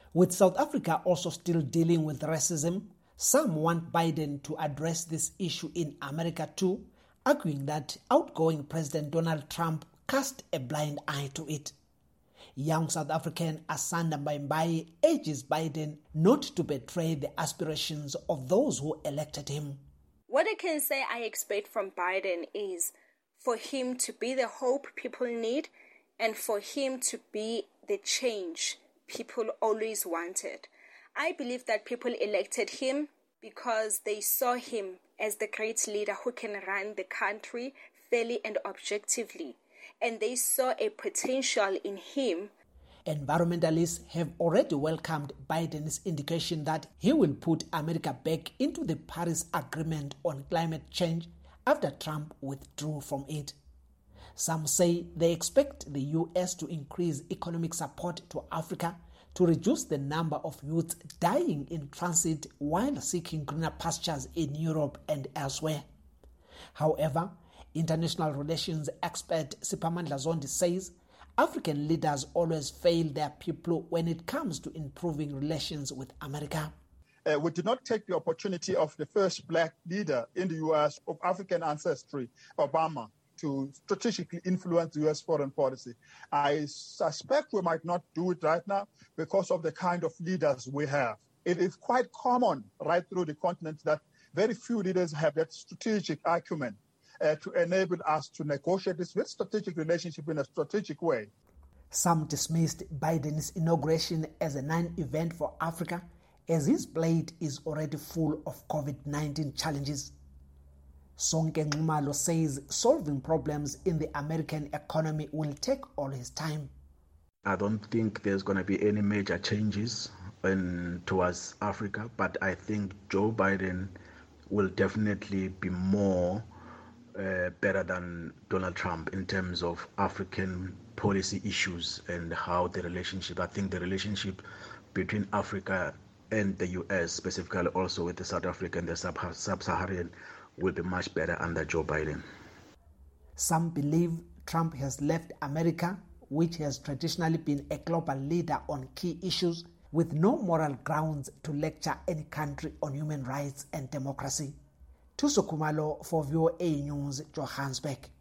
With South Africa also still dealing with racism, some want Biden to address this issue in America too, arguing that outgoing President Donald Trump cast a blind eye to it. Young South African Asanda Mbaimbai urges Biden not to betray the aspirations of those who elected him. What I can say I expect from Biden is for him to be the hope people need and for him to be the change people always wanted. I believe that people elected him because they saw him as the great leader who can run the country fairly and objectively, and they saw a potential in him. Environmentalists have already welcomed Biden's indication that he will put America back into the Paris Agreement on climate change after Trump withdrew from it. Some say they expect the U.S. to increase economic support to Africa to reduce the number of youths dying in transit while seeking greener pastures in Europe and elsewhere. However, international relations expert Siphamandla Zondi says African leaders always fail their people when it comes to improving relations with America. We did not take the opportunity of the first black leader in the U.S. of African ancestry, Obama, to strategically influence U.S. foreign policy. I suspect we might not do it right now because of the kind of leaders we have. It is quite common right through the continent that very few leaders have that strategic acumen to enable us to negotiate this very strategic relationship in a strategic way. Some dismissed Biden's inauguration as a non-event for Africa, as his plate is already full of COVID-19 challenges. Sonke Nxumalo says solving problems in the American economy will take all his time. I don't think there's going to be any major changes towards Africa, but I think Joe Biden will definitely be more better than Donald Trump in terms of African policy issues and how the relationship, I think the relationship between Africa and the US, specifically also with the South Africa and the Sub-Saharan, will be much better under Joe Biden. Some believe Trump has left America, which has traditionally been a global leader on key issues, with no moral grounds to lecture any country on human rights and democracy. Thuso Khumalo for VOA News, Johannesburg.